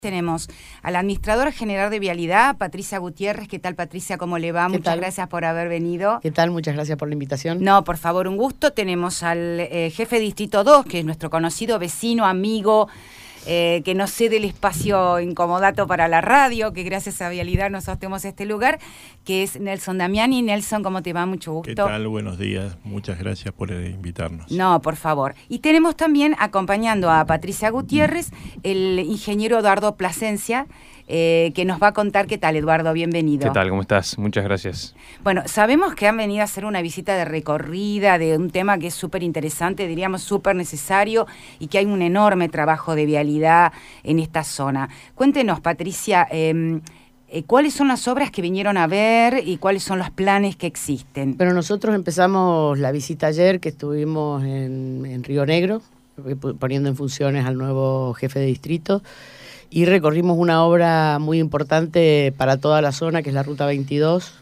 Tenemos a la administradora general de Vialidad, Patricia Gutiérrez. ¿Qué tal, Patricia? ¿Cómo le va? Muchas gracias por haber venido. ¿Qué tal? Muchas gracias por la invitación. No, por favor, un gusto. Tenemos al jefe de Distrito 2, que es nuestro conocido vecino, amigo, que nos cede el espacio incomodato para la radio, que gracias a Vialidad nosotros tenemos este lugar, que es Nelson Damiani. Nelson, ¿cómo te va? Mucho gusto. ¿Qué tal? Buenos días. Muchas gracias por invitarnos. No, por favor. Y tenemos también acompañando a Patricia Gutiérrez, el ingeniero Eduardo Plasencia, que nos va a contar. ¿Qué tal, Eduardo? Bienvenido. ¿Qué tal? ¿Cómo estás? Muchas gracias. Bueno, sabemos que han venido a hacer una visita de recorrida de un tema que es súper interesante, diríamos súper necesario, y que hay un enorme trabajo de vialidad en esta zona. Cuéntenos, Patricia, ¿cuáles son las obras que vinieron a ver y cuáles son los planes que existen? Bueno, nosotros empezamos la visita ayer, que estuvimos en Río Negro, poniendo en funciones al nuevo jefe de distrito, y recorrimos una obra muy importante para toda la zona, que es la Ruta 22,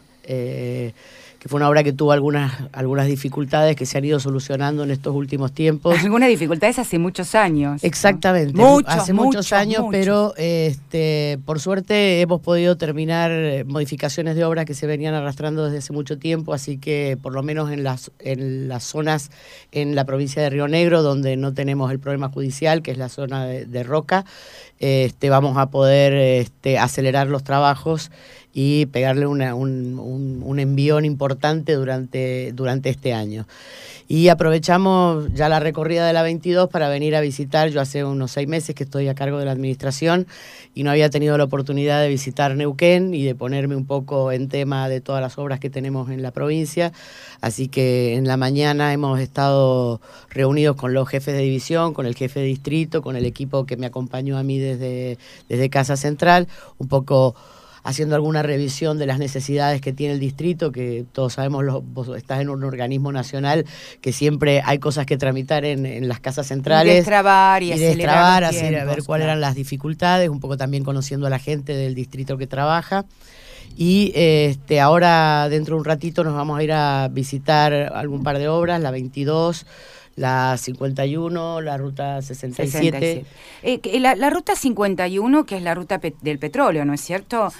que fue una obra que tuvo algunas dificultades que se han ido solucionando en estos últimos tiempos. Algunas dificultades hace muchos años. Exactamente, ¿no? hace muchos años, pero por suerte hemos podido terminar modificaciones de obras que se venían arrastrando desde hace mucho tiempo, así que por lo menos en las zonas en la provincia de Río Negro, donde no tenemos el problema judicial, que es la zona de Roca, vamos a poder acelerar los trabajos y pegarle un envión importante durante este año. Y aprovechamos ya la recorrida de la 22 para venir a visitar. Yo hace unos 6 meses que estoy a cargo de la administración y no había tenido la oportunidad de visitar Neuquén y de ponerme un poco en tema de todas las obras que tenemos en la provincia. Así que en la mañana hemos estado reunidos con los jefes de división, con el jefe de distrito, con el equipo que me acompañó a mí desde Casa Central, un poco haciendo alguna revisión de las necesidades que tiene el distrito, que todos sabemos, vos estás en un organismo nacional, que siempre hay cosas que tramitar en las casas centrales. Y destrabar y acelerar los tiempos, a ver cuáles eran las dificultades, un poco también conociendo a la gente del distrito que trabaja. Y ahora, dentro de un ratito, nos vamos a ir a visitar algún par de obras, la 22, la 51, la ruta 67. La ruta 51, que es la ruta del petróleo, ¿no es cierto?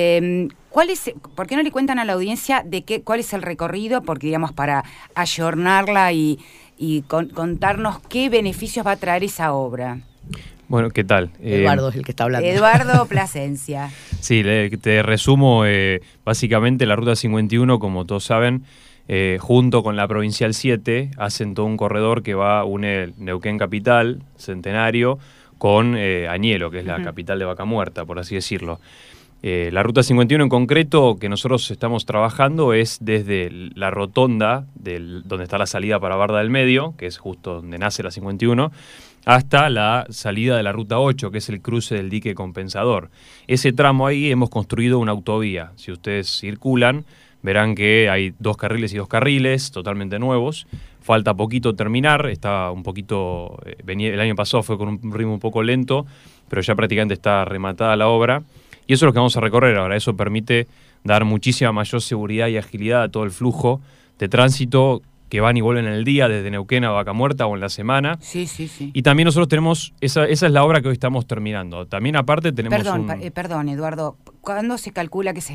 ¿Por qué no le cuentan a la audiencia cuál es el recorrido? Porque, digamos, para ayornarla y contarnos qué beneficios va a traer esa obra. Bueno, ¿qué tal? Eduardo es el que está hablando. Eduardo Plasencia. Sí, te resumo. Básicamente, la ruta 51, como todos saben, junto con la Provincial 7, hacen todo un corredor que va a unir Neuquén Capital, Centenario, con Añelo, que es la capital de Vaca Muerta, por así decirlo. La Ruta 51 en concreto, que nosotros estamos trabajando, es desde la rotonda, donde está la salida para Barda del Medio, que es justo donde nace la 51, hasta la salida de la Ruta 8, que es el cruce del dique compensador. Ese tramo ahí hemos construido una autovía. Si ustedes circulan, verán que hay 2 carriles y 2 carriles totalmente nuevos. Falta poquito terminar, está un poquito, el año pasado fue con un ritmo un poco lento, pero ya prácticamente está rematada la obra. Y eso es lo que vamos a recorrer ahora. Eso permite dar muchísima mayor seguridad y agilidad a todo el flujo de tránsito que van y vuelven en el día, desde Neuquén a Vaca Muerta o en la semana. Sí. Y también nosotros tenemos, esa es la obra que hoy estamos terminando. También aparte tenemos Perdón, Eduardo, ¿cuándo se calcula que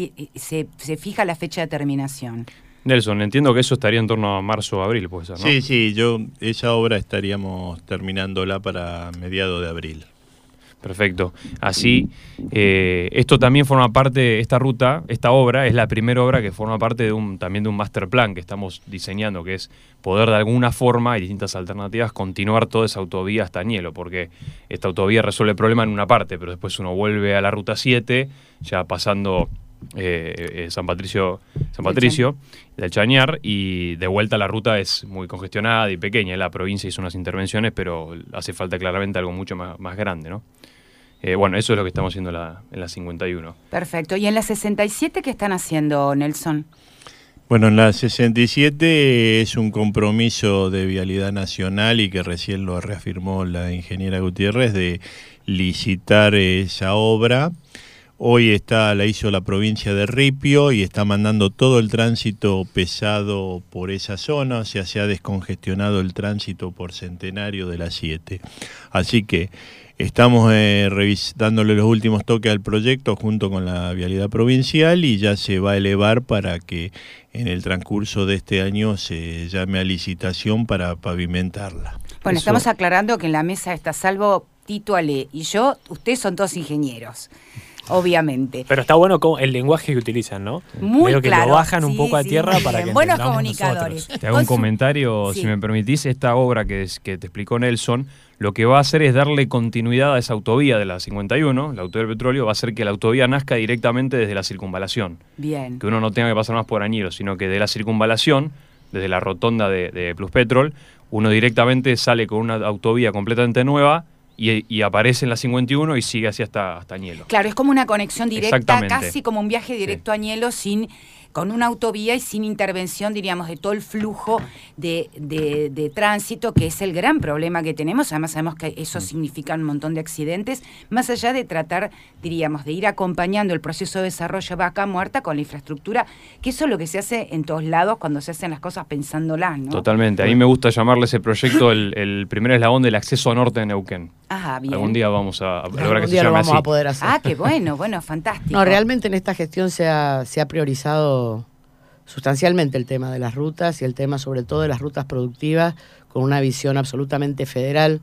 se fija la fecha de terminación? Nelson, entiendo que eso estaría en torno a marzo o abril, puede ser, ¿no? Sí, esa obra estaríamos terminándola para mediados de abril. Perfecto. Así, esto también forma parte, esta obra es la primera obra que forma parte también de un master plan que estamos diseñando, que es poder de alguna forma y distintas alternativas continuar toda esa autovía hasta Añelo, porque esta autovía resuelve el problema en una parte, pero después uno vuelve a la Ruta 7, ya pasando San Patricio del Chañar, y de vuelta la ruta es muy congestionada y pequeña. La provincia hizo unas intervenciones, pero hace falta claramente algo mucho más grande, ¿no? Bueno, eso es lo que estamos haciendo en la 51. Perfecto. ¿Y en la 67 qué están haciendo, Nelson? Bueno, en la 67 es un compromiso de Vialidad Nacional y que recién lo reafirmó la ingeniera Gutiérrez de licitar esa obra. Hoy la hizo la provincia de Ripio y está mandando todo el tránsito pesado por esa zona, o sea, se ha descongestionado el tránsito por Centenario de la 7. Así que Estamos dándole los últimos toques al proyecto junto con la Vialidad Provincial y ya se va a elevar para que en el transcurso de este año se llame a licitación para pavimentarla. Bueno, estamos aclarando que en la mesa está salvo Tito, Ale y yo, ustedes son todos ingenieros. Obviamente. Pero está bueno el lenguaje que utilizan, ¿no? Muy Creo que claro. lo bajan un poco a tierra para que buenos entendamos comunicadores. nosotros. Te hago un comentario, si me permitís. Esta obra que te explicó Nelson, lo que va a hacer es darle continuidad a esa autovía de la 51, la autovía del petróleo, va a hacer que la autovía nazca directamente desde la circunvalación. Bien. Que uno no tenga que pasar más por Añelo, sino que de la circunvalación, desde la rotonda de Pluspetrol, uno directamente sale con una autovía completamente nueva y aparece en la 51 y sigue así hasta Añelo. Claro, es como una conexión directa, Exactamente. casi como un viaje directo a Añelo con una autovía y sin intervención, diríamos, de todo el flujo de tránsito, que es el gran problema que tenemos. Además sabemos que eso significa un montón de accidentes, más allá de tratar, diríamos, de ir acompañando el proceso de desarrollo vaca muerta con la infraestructura, que eso es lo que se hace en todos lados cuando se hacen las cosas pensándolas, ¿no? Totalmente. A mí me gusta llamarle ese proyecto el primer eslabón del acceso norte de Neuquén. Ajá, bien. Algún día vamos a lograr que Algún se día lo llame vamos así. a poder hacer. Ah, qué bueno, fantástico. No, realmente en esta gestión se ha priorizado sustancialmente el tema de las rutas y el tema sobre todo de las rutas productivas con una visión absolutamente federal.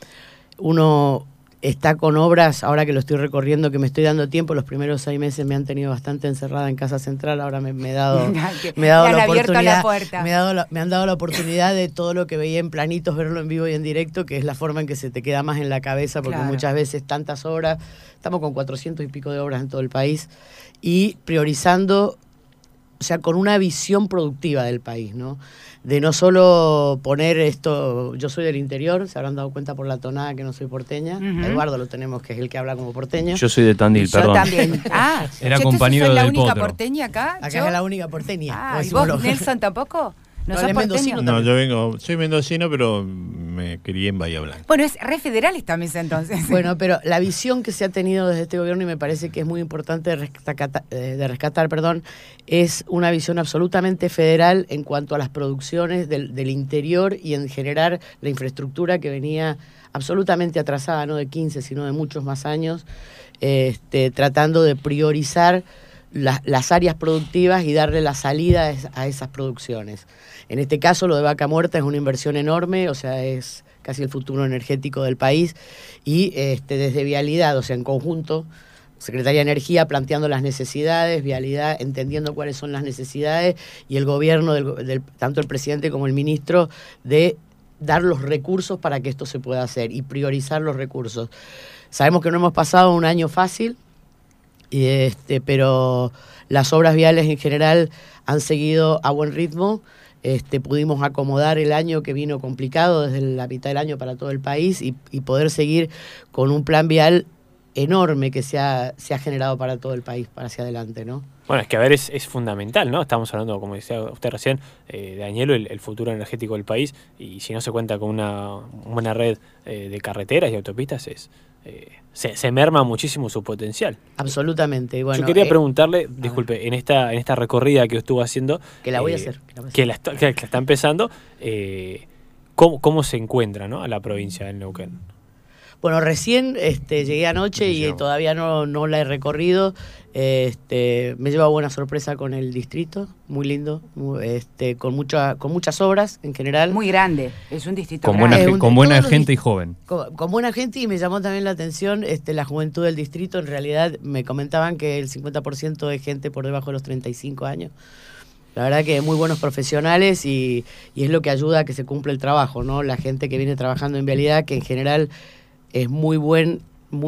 Uno está con obras, ahora que lo estoy recorriendo, que me estoy dando tiempo, los primeros 6 meses me han tenido bastante encerrada en Casa Central, ahora me he dado la oportunidad, me han dado la oportunidad de todo lo que veía en planitos, verlo en vivo y en directo, que es la forma en que se te queda más en la cabeza, porque muchas veces tantas obras, estamos con 400 y pico de obras en todo el país, y priorizando, o sea, con una visión productiva del país, ¿no? De no solo poner esto, yo soy del interior, se habrán dado cuenta por la tonada que no soy porteña. Eduardo lo tenemos, que es el que habla como porteño. Yo soy de Tandil, Yo perdón. también. Ah, Era yo compañero soy la del única Potro. porteña acá. Acá ¿yo? es la única porteña. ¿Y vos, Nelson, tampoco? ¿No sos él es porteño? mendocino. No, soy mendocino, pero me crié en Bahía Blanca. Bueno, es re federal esta mesa entonces. Bueno, pero la visión que se ha tenido desde este gobierno, y me parece que es muy importante de rescatar, es una visión absolutamente federal en cuanto a las producciones del interior y en generar la infraestructura que venía absolutamente atrasada, no de 15, sino de muchos más años, tratando de priorizar las áreas productivas y darle la salida a esas producciones. En este caso, lo de Vaca Muerta es una inversión enorme, o sea, es casi el futuro energético del país, y desde Vialidad, o sea, en conjunto, Secretaría de Energía planteando las necesidades, Vialidad entendiendo cuáles son las necesidades, y el gobierno, tanto el presidente como el ministro, de dar los recursos para que esto se pueda hacer y priorizar los recursos. Sabemos que no hemos pasado un año fácil, pero las obras viales en general han seguido a buen ritmo. Pudimos acomodar el año que vino complicado desde la mitad del año para todo el país y poder seguir con un plan vial enorme que se ha generado para todo el país, para hacia adelante, ¿no? Bueno, es que a ver, es fundamental, ¿no? Estamos hablando, como decía usted recién, de Añelo, el futuro energético del país, y si no se cuenta con una buena red de carreteras y autopistas, se merma muchísimo su potencial. Absolutamente. Bueno, yo quería preguntarle, disculpe, en esta recorrida que estuvo haciendo... Que la voy a hacer. Que la está empezando, ¿cómo se encuentra, ¿no?, a la provincia del Neuquén? Bueno, recién llegué anoche y todavía no la he recorrido. Me lleva buena sorpresa con el distrito, muy lindo, con muchas obras en general. Muy grande, es un distrito con grande. buena gente y joven. Con buena gente, y me llamó también la atención la juventud del distrito. En realidad me comentaban que el 50% de gente por debajo de los 35 años. La verdad que muy buenos profesionales y es lo que ayuda a que se cumpla el trabajo, ¿no? La gente que viene trabajando en Vialidad, que en general es muy buen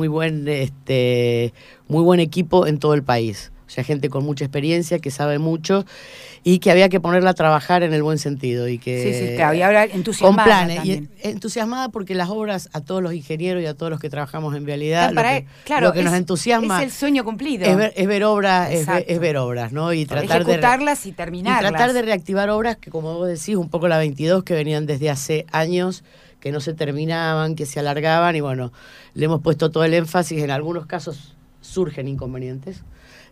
equipo en todo el país. O sea, gente con mucha experiencia, que sabe mucho y que había que ponerla a trabajar en el buen sentido. Y que, sí, claro, y ahora entusiasmada con planes. También. Y entusiasmada porque las obras, a todos los ingenieros y a todos los que trabajamos en Vialidad, lo que nos entusiasma es el sueño cumplido. Es ver obras, es ver obras, ¿no? Y tratar ejecutarlas y terminarlas. Y tratar de reactivar obras que, como vos decís, un poco la 22, que venían desde hace años, que no se terminaban, que se alargaban, y bueno, le hemos puesto todo el énfasis. En algunos casos surgen inconvenientes,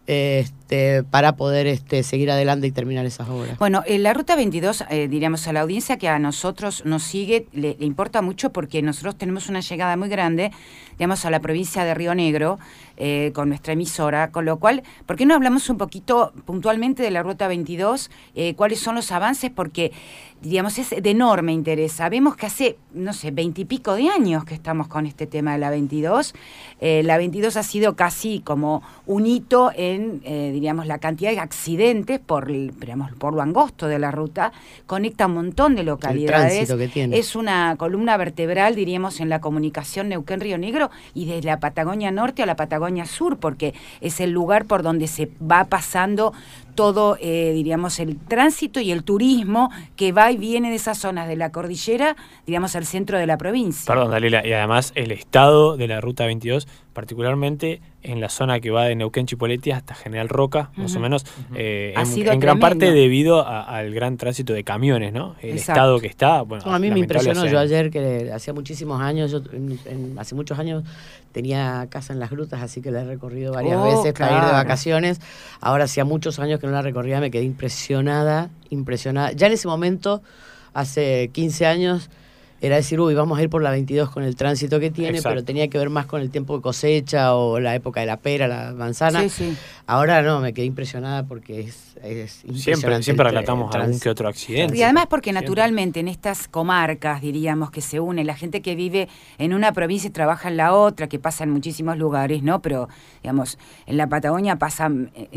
para poder seguir adelante y terminar esas obras. Bueno, la Ruta 22, diríamos a la audiencia que a nosotros nos sigue, le importa mucho porque nosotros tenemos una llegada muy grande, digamos, a la provincia de Río Negro, con nuestra emisora, con lo cual, ¿por qué no hablamos un poquito puntualmente de la Ruta 22? ¿Cuáles son los avances? Porque, digamos, es de enorme interés. Sabemos que hace, no sé, 20 y pico de años que estamos con este tema de la 22. La 22 ha sido casi como un hito en, diríamos, la cantidad de accidentes por lo angosto de la ruta. Conecta un montón de localidades. El tránsito que tiene. Es una columna vertebral, diríamos, en la comunicación Neuquén-Río Negro y desde la Patagonia Norte a la Patagonia Sur, porque es el lugar por donde se va pasando todo, diríamos, el tránsito y el turismo que va y viene de esas zonas de la cordillera, digamos, al centro de la provincia. Perdón, Dalila, y además el estado de la Ruta 22, particularmente en la zona que va de Neuquén Chipoleti hasta General Roca, más o menos, en gran parte debido al gran tránsito de camiones, ¿no? El estado que está, bueno, a mí me impresionó. Yo ayer, que hacía muchísimos años, hace muchos años tenía casa en Las Grutas, así que la he recorrido varias veces para ir de vacaciones. Ahora hacía muchos años que no la recorría, me quedé impresionada. Ya en ese momento, hace 15 años, era decir, vamos a ir por la 22 con el tránsito que tiene, pero tenía que ver más con el tiempo de cosecha o la época de la pera, la manzana. Sí, sí. Ahora no, me quedé impresionada porque es impresionante. Siempre relatamos algún que otro accidente. Y además porque naturalmente en estas comarcas, diríamos, que se unen, la gente que vive en una provincia y trabaja en la otra, que pasa en muchísimos lugares, ¿no? Pero, digamos, en la Patagonia pasa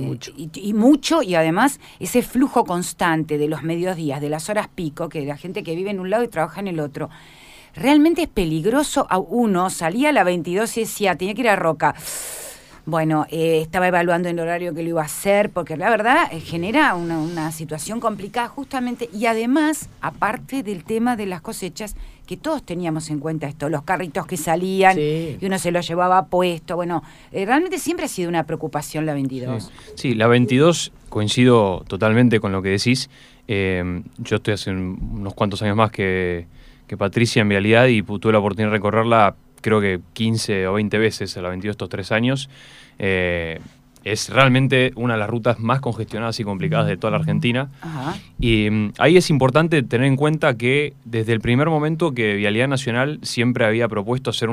mucho, y además ese flujo constante de los mediodías, de las horas pico, que la gente que vive en un lado y trabaja en el otro, realmente es peligroso. Uno salía a la 22 y decía, tenía que ir a Roca. Bueno, estaba evaluando el horario que lo iba a hacer, porque la verdad genera una situación complicada justamente, y además, aparte del tema de las cosechas, que todos teníamos en cuenta esto, los carritos que salían, y uno se los llevaba puesto. Bueno, realmente siempre ha sido una preocupación la 22. Sí, la 22, coincido totalmente con lo que decís. Yo estoy hace unos cuantos años más que Patricia en vialidad y tuve la oportunidad de recorrerla creo que 15 o 20 veces a la 22 estos 3 años. Es realmente una de las rutas más congestionadas y complicadas de toda la Argentina. Ajá. Y ahí es importante tener en cuenta que desde el primer momento que Vialidad Nacional siempre había propuesto hacer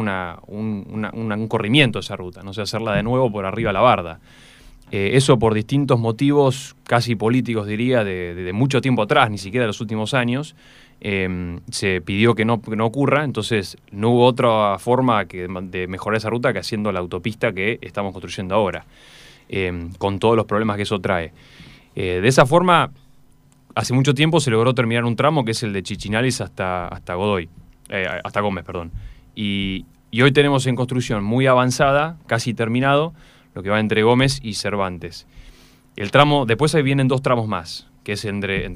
un corrimiento de esa ruta, no sé, hacerla de nuevo por arriba a la barda. Eso por distintos motivos, casi políticos diría, de mucho tiempo atrás, ni siquiera de los últimos años. Se pidió que no ocurra, entonces no hubo otra forma de mejorar esa ruta que haciendo la autopista que estamos construyendo ahora, con todos los problemas que eso trae. De esa forma, hace mucho tiempo se logró terminar un tramo que es el de Chichinales hasta Gómez, perdón. Y hoy tenemos en construcción muy avanzada, casi terminado, lo que va entre Gómez y Cervantes. El tramo, después ahí vienen 2 tramos más, que es entre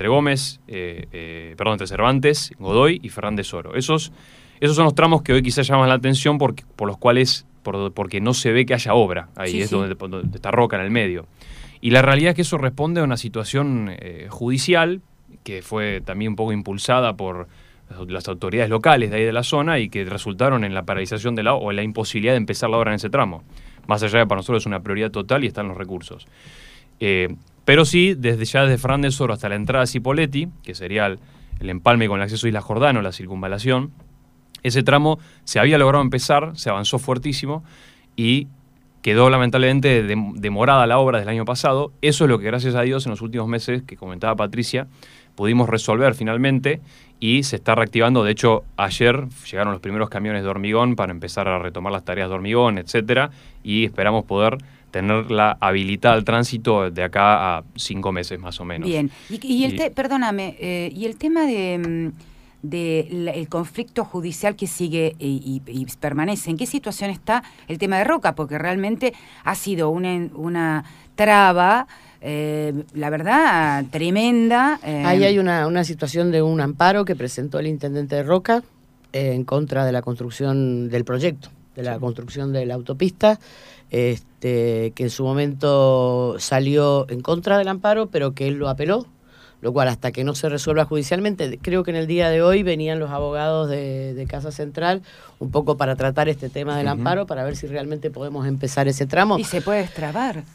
Cervantes, Godoy y Fernández Oro. Esos son los tramos que hoy quizás llaman la atención porque no se ve que haya obra. Ahí donde está Roca en el medio. Y la realidad es que eso responde a una situación judicial que fue también un poco impulsada por las autoridades locales de ahí de la zona y que resultaron en la paralización o en la imposibilidad de empezar la obra en ese tramo. Más allá de para nosotros es una prioridad total y están los recursos. Pero sí, desde Fernández Oro hasta la entrada a Cipolletti, que sería el empalme con el acceso a Isla Jordano, la circunvalación, ese tramo se había logrado empezar, se avanzó fuertísimo y quedó lamentablemente demorada la obra del año pasado. Eso es lo que gracias a Dios en los últimos meses, que comentaba Patricia, pudimos resolver finalmente y se está reactivando. De hecho, ayer llegaron los primeros camiones de hormigón para empezar a retomar las tareas de hormigón, etcétera, y esperamos poder tenerla habilitada al tránsito de acá a 5 meses más o menos. Bien, perdóname, y el tema del conflicto judicial que sigue y permanece, ¿en qué situación está el tema de Roca? Porque realmente ha sido una traba, la verdad, tremenda. Ahí hay una situación de un amparo que presentó el intendente de Roca en contra de la construcción del proyecto, de la construcción de la autopista, que en su momento salió en contra del amparo, pero que él lo apeló, lo cual hasta que no se resuelva judicialmente, creo que en el día de hoy venían los abogados de Casa Central un poco para tratar este tema del amparo, para ver si realmente podemos empezar ese tramo. Y se puede destrabar.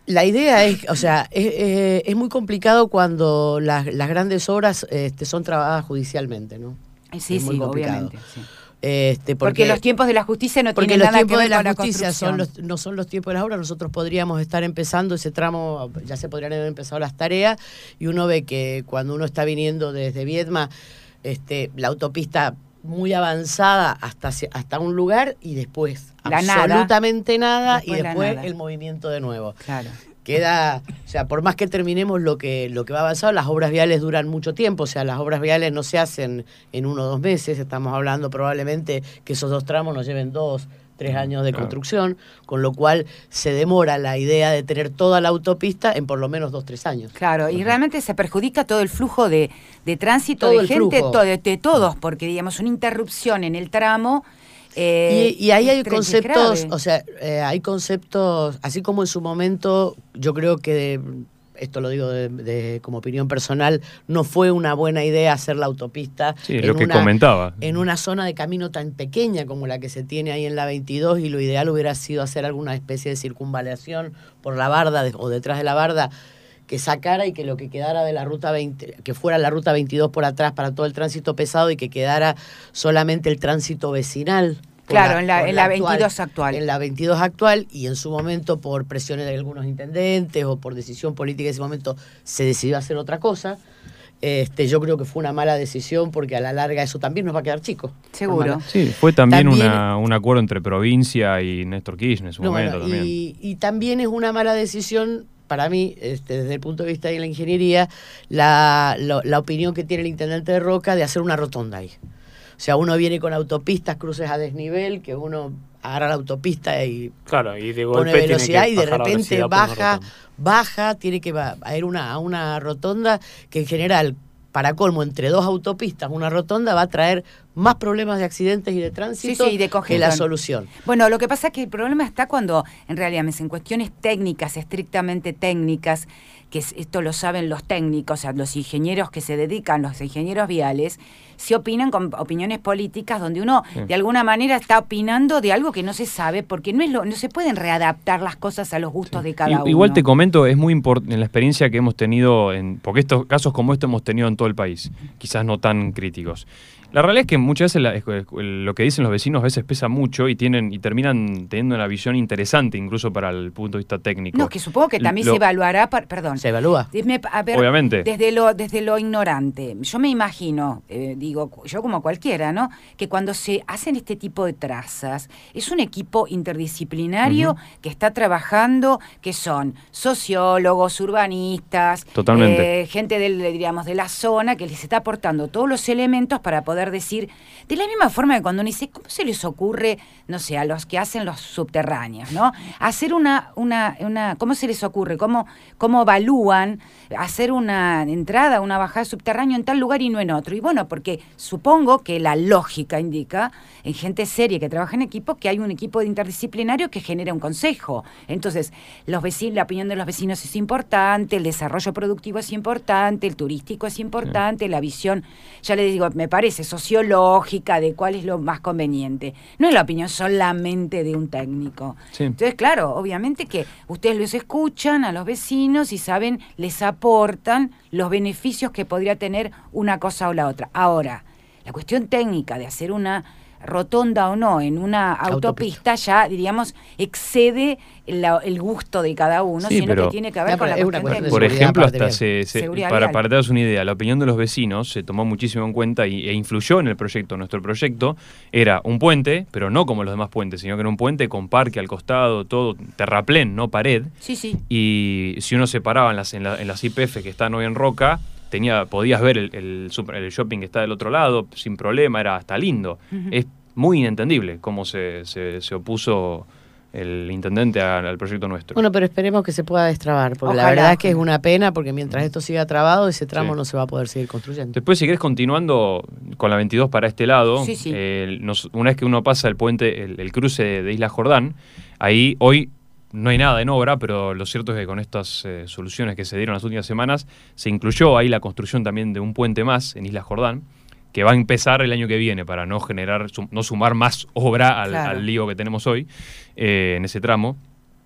La idea es, o sea, es muy complicado cuando las grandes obras son trabajadas judicialmente, ¿no? Sí, es muy complicado. obviamente. Sí. Porque los tiempos de la justicia no tienen nada que ver con la construcción. No son los tiempos de las obras. Nosotros podríamos estar empezando ese tramo, ya se podrían haber empezado las tareas, y uno ve que cuando uno está viniendo desde Viedma, la autopista muy avanzada hasta un lugar y después absolutamente nada y después el movimiento de nuevo. Claro. Queda, o sea, por más que terminemos lo que va avanzado, las obras viales duran mucho tiempo, o sea, las obras viales no se hacen en 1 o 2 meses, estamos hablando probablemente que esos 2 tramos nos lleven 2, 3 años de construcción, con lo cual se demora la idea de tener toda la autopista en por lo menos 2 o 3 años. Claro, y realmente se perjudica todo el flujo de tránsito, de gente, de todos, porque digamos una interrupción en el tramo. Y ahí hay conceptos, o sea, hay conceptos, así como en su momento, yo creo que, esto lo digo como opinión personal, no fue una buena idea hacer la autopista comentaba. En una zona de camino tan pequeña como la que se tiene ahí en la 22, y lo ideal hubiera sido hacer alguna especie de circunvalación por la barda o detrás de la barda, que sacara y que lo que quedara de la ruta 20, que fuera la ruta 22 por atrás para todo el tránsito pesado y que quedara solamente el tránsito vecinal. Claro, en la 22 actual. En la 22 actual, y en su momento por presiones de algunos intendentes o por decisión política en ese momento se decidió hacer otra cosa. Yo creo que fue una mala decisión porque a la larga eso también nos va a quedar chico. Seguro. Sí, fue también un acuerdo entre provincia y Néstor Kirchner en su momento también. Y también es una mala decisión para mí, desde el punto de vista de la ingeniería, la opinión que tiene el intendente de Roca de hacer una rotonda ahí. O sea, uno viene con autopistas, cruces a desnivel, que uno agarra la autopista y de pone velocidad y de repente baja, tiene que ir a una rotonda que en general, para colmo, entre 2 autopistas, una rotonda va a traer más problemas de accidentes y de tránsito y de que la solución. Bueno, lo que pasa es que el problema está cuando, en realidad, en cuestiones técnicas, estrictamente técnicas, que esto lo saben los técnicos, o sea, los ingenieros que se dedican, los ingenieros viales, se opinan con opiniones políticas donde uno de alguna manera está opinando de algo que no se sabe, porque no se pueden readaptar las cosas a los gustos de cada uno. Igual te comento, es muy importante en la experiencia que hemos tenido, porque estos casos como este hemos tenido en todo el país, quizás no tan críticos. La realidad es que muchas veces lo que dicen los vecinos a veces pesa mucho y terminan teniendo una visión interesante incluso para el punto de vista técnico. No, que supongo que también se evaluará, perdón. Se evalúa. A ver, obviamente. Desde lo ignorante, yo me imagino, digo, yo como cualquiera, ¿no? Que cuando se hacen este tipo de trazas, es un equipo interdisciplinario que está trabajando, que son sociólogos, urbanistas, totalmente. gente de la zona, que les está aportando todos los elementos para poder decir, de la misma forma que cuando uno dice, ¿cómo se les ocurre, no sé, a los que hacen los subterráneos, ¿no? Hacer ¿cómo se les ocurre? ¿Cómo evalúan hacer una entrada, una bajada subterránea en tal lugar y no en otro? Y bueno, porque supongo que la lógica indica, en gente seria que trabaja en equipo, que hay un equipo interdisciplinario que genera un consejo. Entonces, la opinión de los vecinos es importante, el desarrollo productivo es importante, el turístico es importante, la visión, ya les digo, me parece sociológica de cuál es lo más conveniente. No es la opinión solamente de un técnico. Sí. Entonces, claro, obviamente que ustedes los escuchan a los vecinos y saben, les aportan los beneficios que podría tener una cosa o la otra. Ahora, la cuestión técnica de hacer una rotonda o no en una autopista ya, diríamos, excede el gusto de cada uno, sino que tiene que ver con la cuestión técnica. Por ejemplo, hasta para darse una idea, la opinión de los vecinos se tomó muchísimo en cuenta e influyó en el proyecto. Nuestro proyecto era un puente, pero no como los demás puentes, sino que era un puente con parque al costado, todo terraplén, no pared. Sí. Y si uno se paraba en las YPF que están hoy en Roca, podías ver el shopping que está del otro lado sin problema, era hasta lindo. Es muy inentendible cómo se opuso el intendente al proyecto nuestro. Bueno, pero esperemos que se pueda destrabar, porque ojalá. La verdad es que es una pena, porque mientras esto siga trabado, ese tramo no se va a poder seguir construyendo. Después, si querés, continuando con la 22 para este lado, una vez que uno pasa el puente, el cruce de Isla Jordán, ahí hoy no hay nada en obra, pero lo cierto es que con estas soluciones que se dieron las últimas semanas, se incluyó ahí la construcción también de un puente más en Isla Jordán, que va a empezar el año que viene para no sumar más obra al lío que tenemos hoy en ese tramo.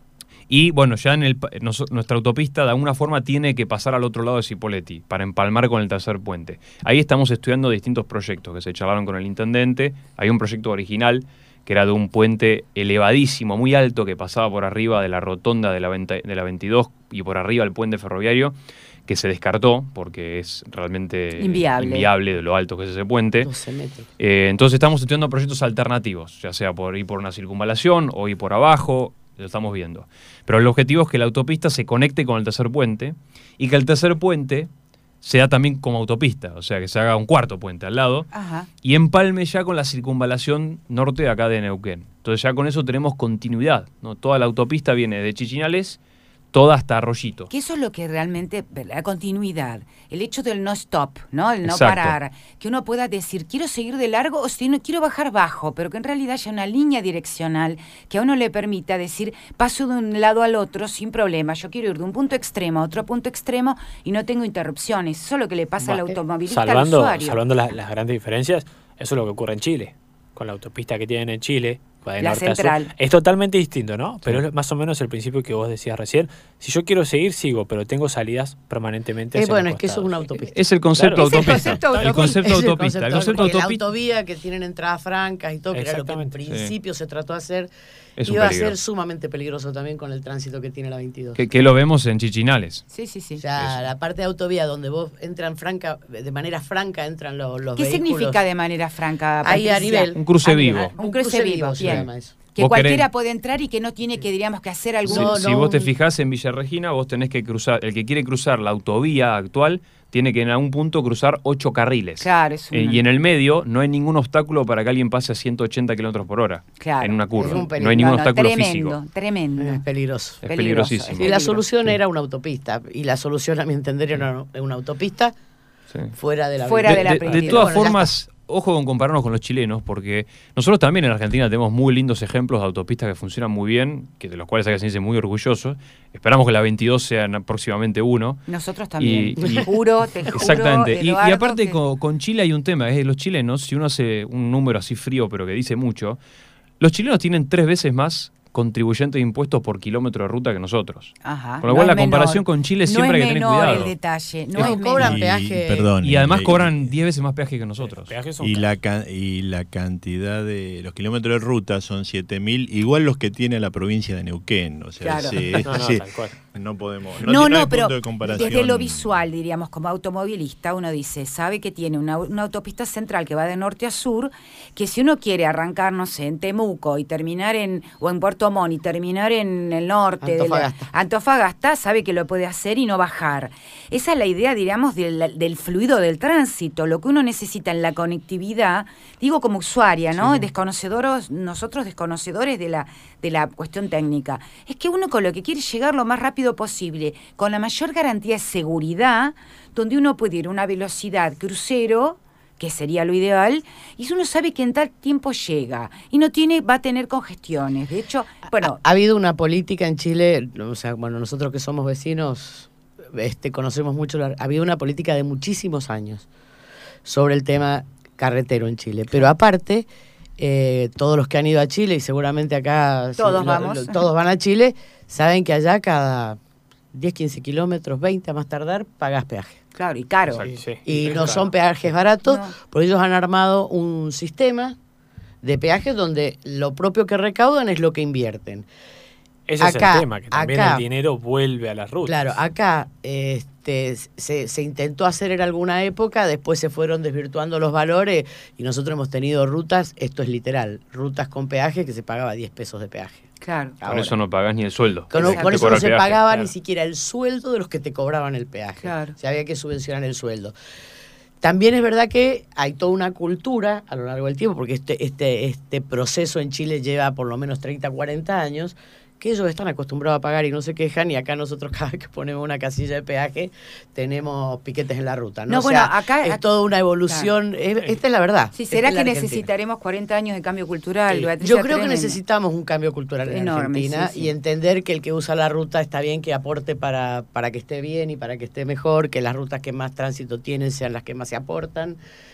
Y bueno, ya nuestra autopista de alguna forma tiene que pasar al otro lado de Cipolletti para empalmar con el tercer puente. Ahí estamos estudiando distintos proyectos que se charlaron con el intendente. Hay un proyecto original que era de un puente elevadísimo, muy alto, que pasaba por arriba de la rotonda de la 22 y por arriba del puente ferroviario, que se descartó porque es realmente inviable de lo alto que es ese puente. 12 metros. Entonces estamos estudiando proyectos alternativos, ya sea por ir por una circunvalación o ir por abajo, lo estamos viendo. Pero el objetivo es que la autopista se conecte con el tercer puente y que el tercer puente sea también como autopista, o sea, que se haga un cuarto puente al lado. Ajá. Y empalme ya con la circunvalación norte de acá de Neuquén. Entonces ya con eso tenemos continuidad, ¿no? Toda la autopista viene de Chichinales, toda hasta Arroyito. Que eso es lo que realmente, la continuidad, el hecho del no stop, ¿no? El no Exacto. parar, que uno pueda decir, quiero seguir de largo o si no quiero bajar bajo, pero que en realidad haya una línea direccional que a uno le permita decir, paso de un lado al otro sin problema, yo quiero ir de un punto extremo a otro punto extremo y no tengo interrupciones. Eso es lo que le pasa al automovilista, al usuario. Salvando las grandes diferencias, eso es lo que ocurre en Chile, con la autopista que tienen en Chile. De La norte a sur. central. Es totalmente distinto, ¿no? Pero es más o menos el principio que vos decías recién. Si yo quiero seguir, sigo, pero tengo salidas permanentemente hacia Bueno, los es que eso es una costados. autopista. Es el concepto Claro. autopista. Es el concepto El concepto Es el autopista. El concepto porque la autopista autovía que tienen entradas francas y todo, que era lo que en Exactamente. principio se trató de hacer, es un iba a peligro. ser sumamente peligroso también con el tránsito que tiene la 22. Que lo vemos en Chichinales. Sí, sí, sí. O sea, la parte de autovía donde vos entran franca, de manera franca entran los ¿Qué vehículos. significa de manera franca, Ahí a Patricia? nivel. Un cruce A vivo. nivel. Un cruce vivo, se bien. llama eso. Que Vos cualquiera querés- puede entrar y que no tiene que, diríamos, que hacer algún... No, Si vos te fijás en Villa Regina, vos tenés que cruzar, el que quiere cruzar la autovía actual, tiene que en algún punto cruzar 8 carriles. Claro, es una... Y en el medio no hay ningún obstáculo para que alguien pase a 180 kilómetros por hora Claro. en una Es curva. un peligro. No hay ningún No, no, obstáculo tremendo, físico. Tremendo. Es peligroso. Es Peligroso, peligrosísimo. Y la peligro. solución era una autopista. Y la solución, a mi entender, era una autopista Sí. fuera de la Fuera de la De prioridad. todas Bueno, ya formas, ojo con compararnos con los chilenos, porque nosotros también en Argentina tenemos muy lindos ejemplos de autopistas que funcionan muy bien, que de los cuales hay que sentirse muy orgullosos. Esperamos que la 22 sea próximamente uno. Nosotros también. Y- Te juro, te juro, Exactamente. Y Eduardo, aparte que- con Chile hay un tema, es que los chilenos, si uno hace un número así frío pero que dice mucho, los chilenos tienen 3 veces más contribuyentes de impuestos por kilómetro de ruta que nosotros. Ajá, Con lo cual no la es comparación menor. con Chile No siempre hay es que tener menor cuidado. el detalle, no No, es cobran menor. peaje. Perdón, Y además y- cobran 10 veces más peaje que nosotros. Peajes son Y caros. la cantidad de los kilómetros de ruta son 7.000, igual los que tiene la provincia de Neuquén. O sea, Claro. sí, No, sí, tal cual. no podemos. No, hay pero punto de comparación. desde lo visual, diríamos, como automovilista, uno dice, sabe que tiene una autopista central que va de norte a sur, que si uno quiere arrancar, no sé, en Temuco y terminar o en Puerto Montt y terminar en el norte, Antofagasta. Antofagasta, sabe que lo puede hacer y no bajar. Esa es la idea, diríamos, del fluido del tránsito, lo que uno necesita en la conectividad, digo como usuaria, ¿no? Nosotros desconocedores de la cuestión técnica, es que uno con lo que quiere llegar lo más rápido posible, con la mayor garantía de seguridad, donde uno puede ir a una velocidad crucero, que sería lo ideal, y uno sabe que en tal tiempo llega, y va a tener congestiones. De hecho, bueno, Ha habido una política en Chile, o sea, bueno, nosotros que somos vecinos, conocemos mucho, ha habido una política de muchísimos años sobre el tema carretero en Chile. Pero aparte, todos los que han ido a Chile, y seguramente acá Todos vamos. todos van a Chile, saben que allá cada 10, 15 kilómetros, 20 a más tardar, pagás peaje. claro, y caro. Sí, sí. Y Es no caro. son peajes baratos, No. porque ellos han armado un sistema de peajes donde lo propio que recaudan es lo que invierten. Ese es Acá- el tema, que también acá- el dinero vuelve a las rutas. Claro, acá se intentó hacer en alguna época, después se fueron desvirtuando los valores y nosotros hemos tenido rutas, esto es literal, rutas con peaje que se pagaba 10 pesos de peaje. Claro. Con Ahora. eso no pagás ni el sueldo. Con Exacto. eso no Cobrar se peaje. pagaba claro. ni siquiera el sueldo de los que te cobraban el peaje. Claro. O sea, había que subvencionar el sueldo. También es verdad que hay toda una cultura a lo largo del tiempo, porque este proceso en Chile lleva por lo menos 30, 40 años, que ellos están acostumbrados a pagar y no se quejan, y acá nosotros cada vez que ponemos una casilla de peaje tenemos piquetes en la ruta. No, No, O bueno, sea, acá- es toda una evolución, esta es la verdad. Sí, esta ¿será es la que Argentina. necesitaremos 40 años de cambio cultural? Sí. Beatriz? Yo creo que Tremendo. necesitamos un cambio cultural en Enorme, Argentina, sí, sí. y entender que el que usa la ruta está bien que aporte para que esté bien y para que esté mejor, que las rutas que más tránsito tienen sean las que más se aportan.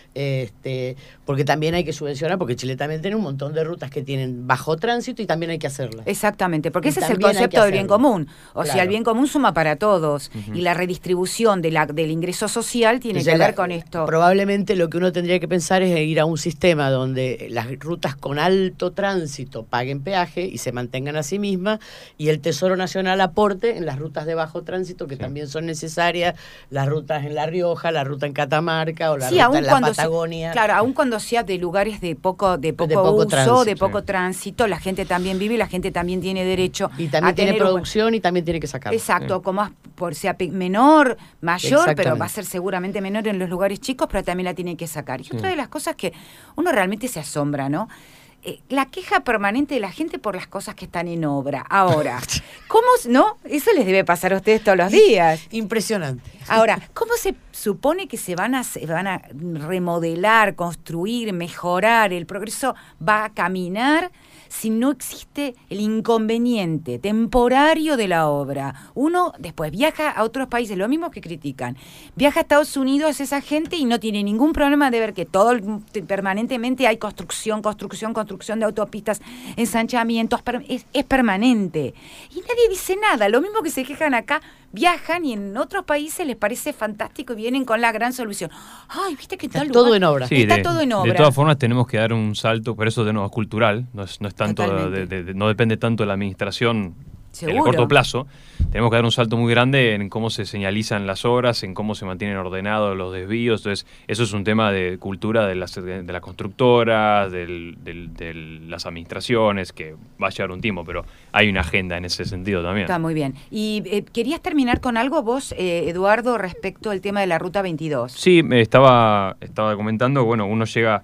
porque también hay que subvencionar, porque Chile también tiene un montón de rutas que tienen bajo tránsito y también hay que hacerlas. Exactamente, porque Y ese es el también hay concepto que del bien hacerlo. común. O sea, Claro. el bien común suma para todos. Y la redistribución del ingreso social tiene Entonces, que ver con esto. Probablemente lo que uno tendría que pensar es ir a un sistema donde las rutas con alto tránsito paguen peaje y se mantengan a sí mismas, y el Tesoro Nacional aporte en las rutas de bajo tránsito, que también son necesarias, las rutas en La Rioja, la ruta en Catamarca o la ruta aun en la cuando Patagonia. claro, aun cuando sea de lugares de poco poco uso, tránsito, de poco tránsito, la gente también vive y la gente también tiene derecho Y también a tiene tener producción y también tiene que sacar. Exacto, como por sea menor, mayor, pero Exactamente. va a ser seguramente menor en los lugares chicos, pero también la tiene que sacar. Y otra de las cosas que uno realmente se asombra, ¿no? La queja permanente de la gente por las cosas que están en obra. Ahora, ¿cómo, no? Eso les debe pasar a ustedes todos los días. Impresionante. Ahora, ¿cómo se supone que se van a remodelar, construir, mejorar? El progreso va a caminar si no existe el inconveniente temporario de la obra. Uno después viaja a otros países, lo mismo que critican. Viaja a Estados Unidos esa gente y no tiene ningún problema de ver que permanentemente hay construcción de autopistas, ensanchamientos, es permanente. Y nadie dice nada, lo mismo que se quejan acá. Viajan y en otros países les parece fantástico y vienen con la gran solución. Ay, ¿viste que Está tal todo lugar? en obra. Sí, Está todo en obra. De todas formas tenemos que dar un salto, pero eso de nuevo es cultural, no es tanto Totalmente. no depende tanto de la administración en el Seguro. corto plazo. Tenemos que dar un salto muy grande en cómo se señalizan las obras, en cómo se mantienen ordenados los desvíos. Entonces, eso es un tema de cultura de las constructoras, de las administraciones, que va a llevar un tiempo, pero hay una agenda en ese sentido también. Está muy bien. Y querías terminar con algo vos, Eduardo, respecto al tema de la Ruta 22. Sí, estaba comentando, bueno, uno llega...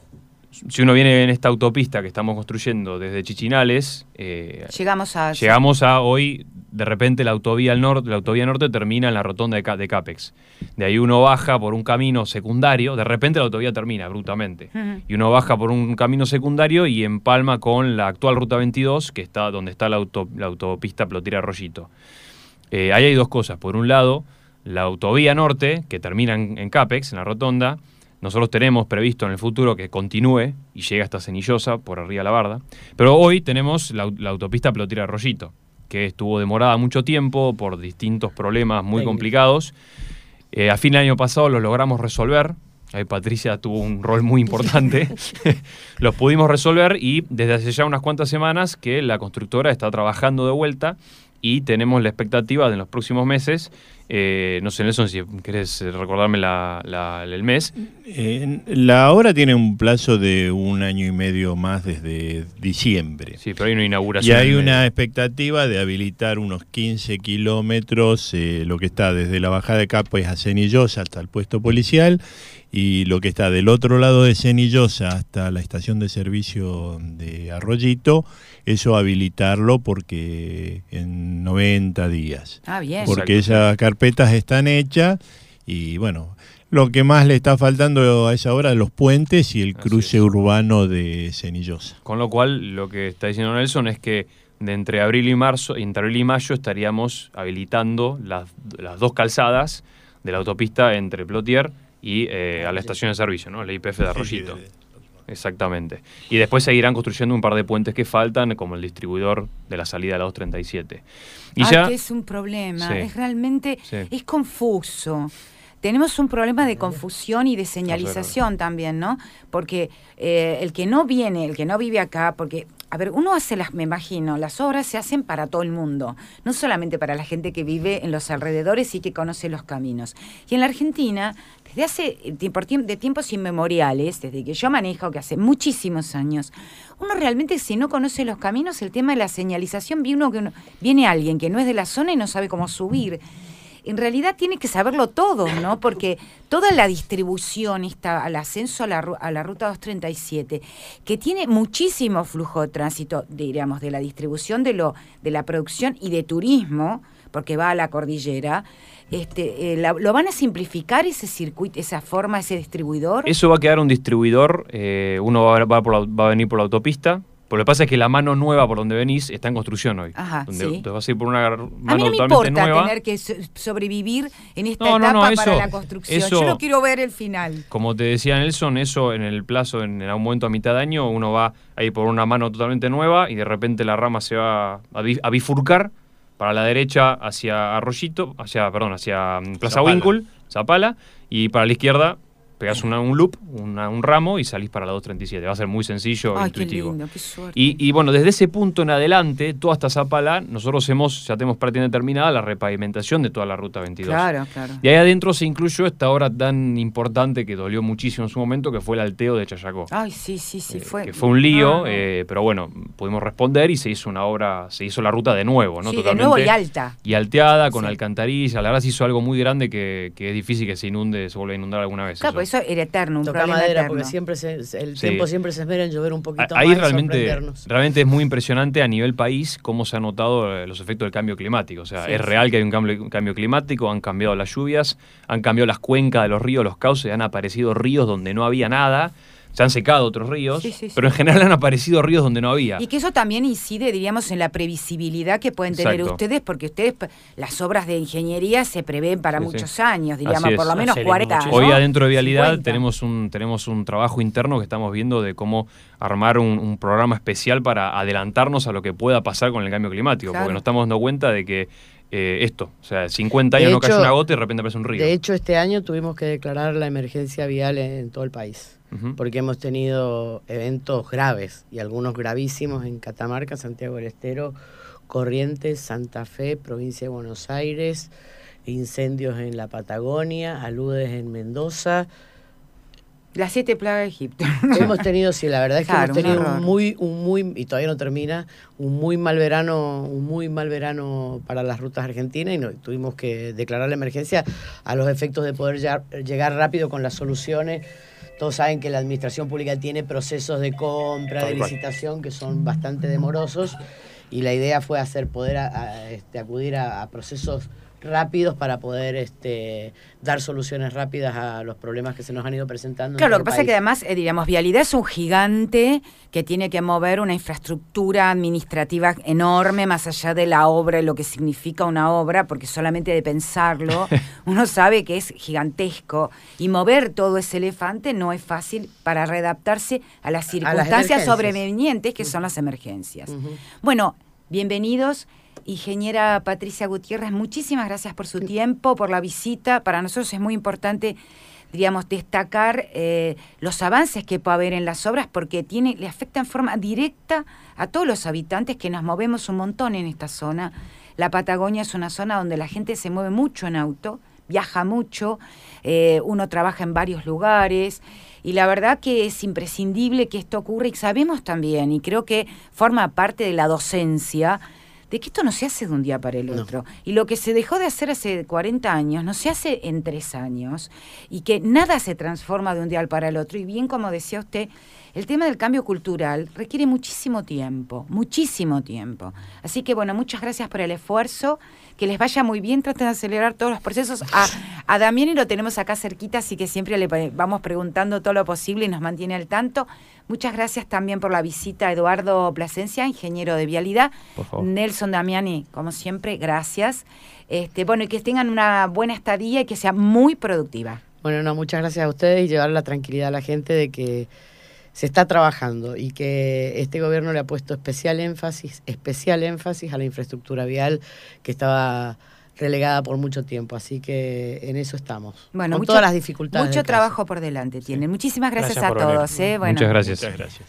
Si uno viene en esta autopista que estamos construyendo desde Chichinales, Llegamos a hoy, de repente la autovía norte termina en la rotonda de Capex. De ahí uno baja por un camino secundario, de repente la autovía termina abruptamente. Y uno baja por un camino secundario y empalma con la actual Ruta 22, que está donde está la autopista Plotira-Arroyito. Ahí hay dos cosas. Por un lado, la autovía norte, que termina en Capex, en la rotonda. Nosotros tenemos previsto en el futuro que continúe y llegue hasta Cenillosa, por arriba de la Barda. Pero hoy tenemos la autopista Plotira-Arroyito, que estuvo demorada mucho tiempo por distintos problemas muy complicados. A fin del año pasado los logramos resolver. Ahí Patricia tuvo un rol muy importante. Los pudimos resolver y desde hace ya unas cuantas semanas que la constructora está trabajando de vuelta y tenemos la expectativa de en los próximos meses, no sé, Nelson, si querés recordarme el mes. La obra tiene un plazo de 1 año y medio más desde diciembre. Sí, pero hay una inauguración. Y hay una expectativa de habilitar unos 15 kilómetros, lo que está desde la bajada de Capex a Cenillosa hasta el puesto policial, y lo que está del otro lado de Cenillosa hasta la estación de servicio de Arroyito, eso habilitarlo porque en 90 días. Ah, bien. Porque esas carpetas están hechas y bueno, lo que más le está faltando a esa obra es los puentes y el cruce urbano de Cenillosa. Con lo cual, lo que está diciendo Nelson es que entre abril y mayo estaríamos habilitando las dos calzadas de la autopista entre Plotier y a la estación de servicio, ¿no? La YPF de Arroyito. Sí. Exactamente. Y después seguirán construyendo un par de puentes que faltan, como el distribuidor de la salida de la 237. Y que es un problema, Sí. es realmente, Sí. es confuso. Tenemos un problema de confusión y de señalización también, ¿no? Porque el que no vive acá, porque, a ver, uno hace me imagino, las obras se hacen para todo el mundo, no solamente para la gente que vive en los alrededores y que conoce los caminos. Y en la Argentina, desde hace de tiempos inmemoriales, desde que yo manejo, que hace muchísimos años, uno realmente, si no conoce los caminos, el tema de la señalización, viene alguien que no es de la zona y no sabe cómo subir. En realidad tiene que saberlo todo, ¿no? Porque toda la distribución al ascenso a la ruta 237, que tiene muchísimo flujo de tránsito, diríamos, de la distribución de la producción y de turismo, porque va a la cordillera, ¿lo van a simplificar ese circuito, esa forma, ese distribuidor? Eso va a quedar un distribuidor, uno va a venir por la autopista, Pero lo que pasa es que la mano nueva por donde venís está en construcción hoy. Ajá, donde sí. te vas a ir por una mano A mí no me totalmente importa nueva. tener que sobrevivir en esta No, etapa eso, para la construcción. eso, yo no quiero ver el final. Como te decía Nelson, eso en el plazo, en algún momento a mitad de año, uno va a ir por una mano totalmente nueva y de repente la rama se va a bifurcar para la derecha hacia Arroyito, hacia Plaza Zapala. Winkle, Zapala, y para la izquierda pegás un loop, un ramo y salís para la 237. Va a ser muy sencillo e Ay, qué intuitivo. lindo, qué suerte. Y bueno, desde ese punto en adelante, toda esta Zapala, nosotros ya tenemos prácticamente terminada la repavimentación de toda la ruta 22. Claro, claro. Y ahí adentro se incluyó esta obra tan importante que dolió muchísimo en su momento, que fue el alteo de Chayacó. Ay, sí, fue. Que fue un lío, No, no. pero bueno, pudimos responder y se hizo una obra, se hizo la ruta de nuevo, ¿no? Sí, de Totalmente. nuevo y alta. Y alteada, con Sí. alcantarilla. La verdad se hizo algo muy grande que es difícil que se inunde, se vuelva a inundar alguna vez. Claro, eso. pues eso era eterno, un Toca problema madera, eterno. porque siempre el Sí. tiempo siempre se esmera en llover un poquito Ahí más y realmente sorprendernos. es muy impresionante a nivel país cómo se han notado los efectos del cambio climático. O sea, Sí, es sí. real que hay un cambio climático, han cambiado las lluvias, han cambiado las cuencas de los ríos, los cauces, han aparecido ríos donde no había nada, se han secado otros ríos, Sí, sí, sí. pero en general han aparecido ríos donde no había. Y que eso también incide, diríamos, en la previsibilidad que pueden tener Exacto. ustedes, porque ustedes, las obras de ingeniería se prevén para Sí, muchos sí. años, diríamos, Así por es. lo menos Hace 40 mucho. años. Hoy adentro de Vialidad 50. tenemos un trabajo interno que estamos viendo de cómo armar un programa especial para adelantarnos a lo que pueda pasar con el cambio climático, Claro. porque nos estamos dando cuenta de que o sea, 50 años De no cayó hecho- una gota y de repente aparece un río. De hecho, este año tuvimos que declarar la emergencia vial en todo el país, Ujú. porque hemos tenido eventos graves y algunos gravísimos en Catamarca, Santiago del Estero, Corrientes, Santa Fe, provincia de Buenos Aires, incendios en la Patagonia, aludes en Mendoza. Las 7 plagas de Egipto. Hemos tenido, sí, la verdad es que Claro, hemos tenido un horror. un muy, y todavía no termina, un muy mal verano para las rutas argentinas y tuvimos que declarar la emergencia a los efectos de poder llegar rápido con las soluciones. Todos saben que la administración pública tiene procesos de compra, de Tal cual. licitación que son bastante demorosos y la idea fue poder acudir a procesos rápidos para poder dar soluciones rápidas a los problemas que se nos han ido presentando. Claro, lo en que todo el pasa es que país. además, diríamos, Vialidad es un gigante que tiene que mover una infraestructura administrativa enorme, más allá de la obra, lo que significa una obra, porque solamente de pensarlo, uno sabe que es gigantesco. Y mover todo ese elefante no es fácil para readaptarse a las circunstancias emergencias. sobrevenientes que son las emergencias. Ujú. Bueno, bienvenidos. Ingeniera Patricia Gutiérrez, muchísimas gracias por su tiempo, por la visita. Para nosotros es muy importante, diríamos, destacar los avances que puede haber en las obras porque le afecta en forma directa a todos los habitantes que nos movemos un montón en esta zona. La Patagonia es una zona donde la gente se mueve mucho en auto, viaja mucho, uno trabaja en varios lugares. Y la verdad que es imprescindible que esto ocurra y sabemos también, y creo que forma parte de la docencia, de que esto no se hace de un día para el otro. Y lo que se dejó de hacer hace 40 años, no se hace en 3 años, y que nada se transforma de un día para el otro. Y bien, como decía usted, el tema del cambio cultural requiere muchísimo tiempo. Así que, bueno, muchas gracias por el esfuerzo, que les vaya muy bien, traten de acelerar todos los procesos. A Damiani lo tenemos acá cerquita, así que siempre le vamos preguntando todo lo posible y nos mantiene al tanto. Muchas gracias también por la visita a Eduardo Plasencia, ingeniero de Vialidad. Por favor. Nelson Damiani, como siempre, gracias. Bueno, y que tengan una buena estadía y que sea muy productiva. Bueno, no, muchas gracias a ustedes y llevar la tranquilidad a la gente de que se está trabajando y que este gobierno le ha puesto especial énfasis a la infraestructura vial que estaba relegada por mucho tiempo, así que en eso estamos. Bueno, con todas las dificultades. Mucho del caso. trabajo por delante tienen. Muchísimas gracias, Gracias a por venir. todos. Bueno. Muchas gracias. Muchas gracias.